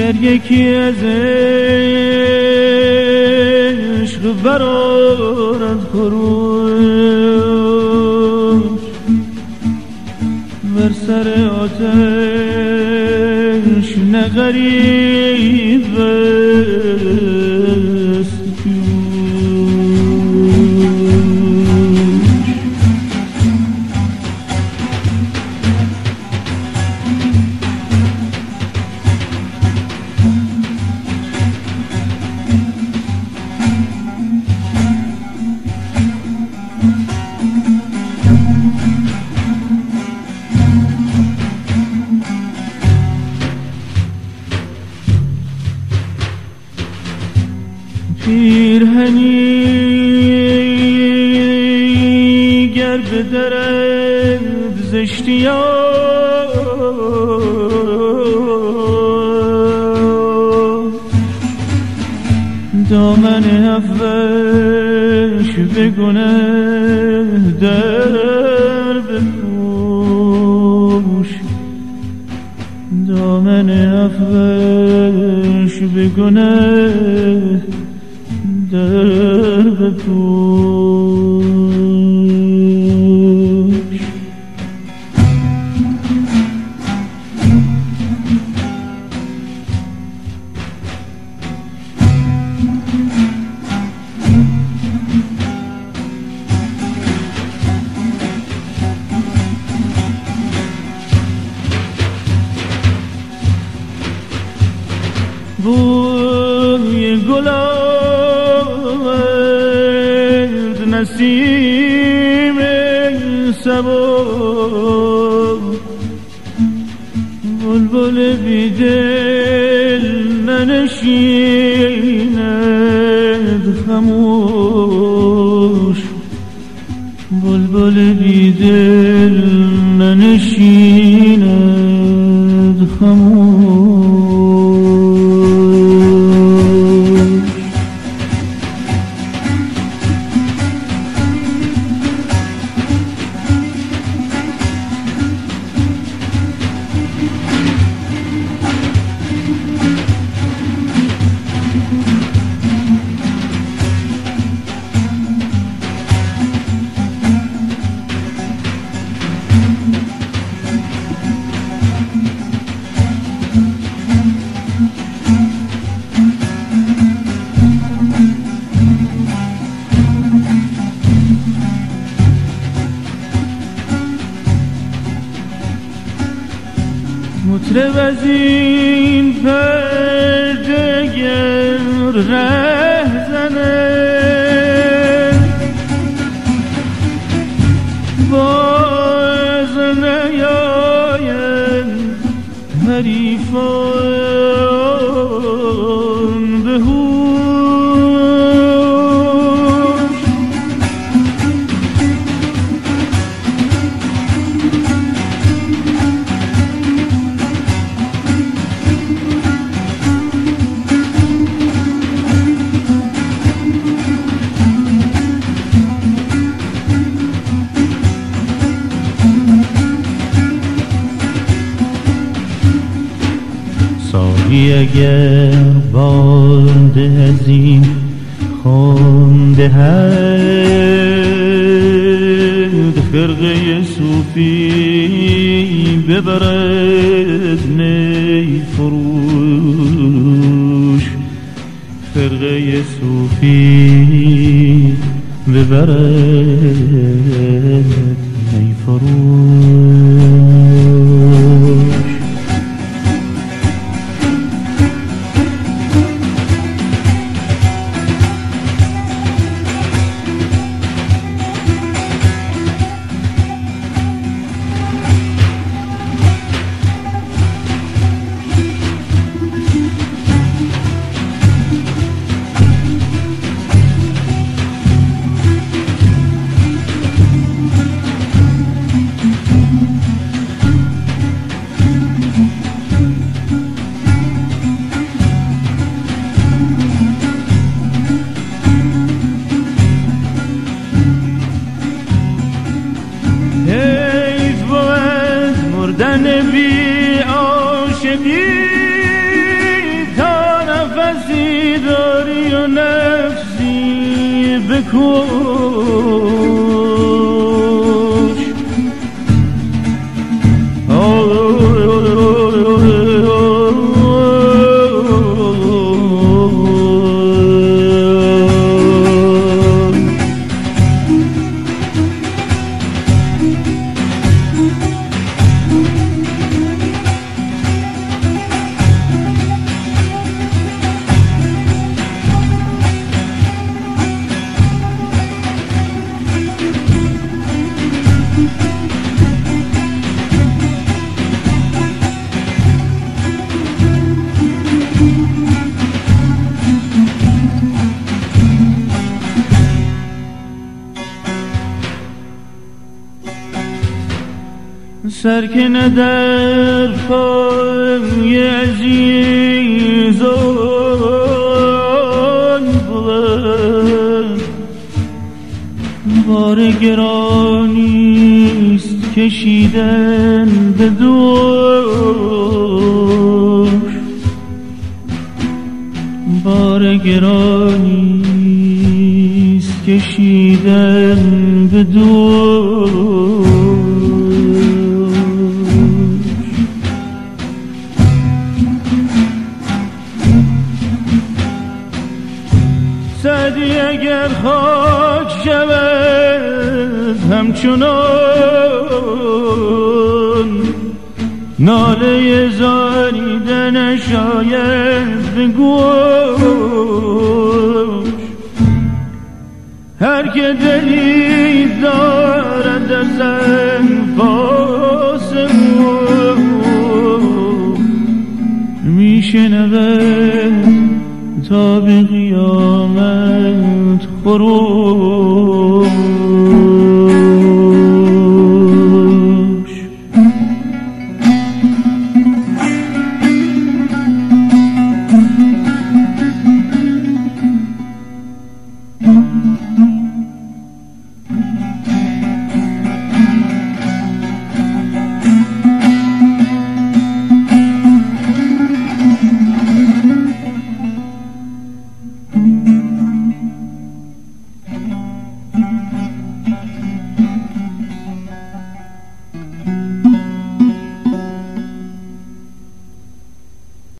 گر یکی از عشق برآرد خروش بر سر آتش نه غریب است پیرهنی گر بدرد ز اشتیاق دامن عفوش به گنه در بپوش دامن عفوش به گنه در بپوش بوی گلاب نسیم صبا بلبل بیدل ننشیند خموش بلبل بیدل ننشیند خموش مطرب از این پرده گر ره زنه باز نیاین حریفان به ساقی اگر باده از این خانده هد خرقه صوفی ببرد نی فروش خرقه صوفی ببرد نی فروش بی عاشقی نفسی بکش سرکنه در پای عزیزان بلند بار گرانیست کشیدن به دوش بار گرانیست کشیدن به دوش سعدی اگر خاک شود همچنان ناله زاریده نشاید به گوش هر که دلی دارد از انفاس میشنود تا به قیامت خروش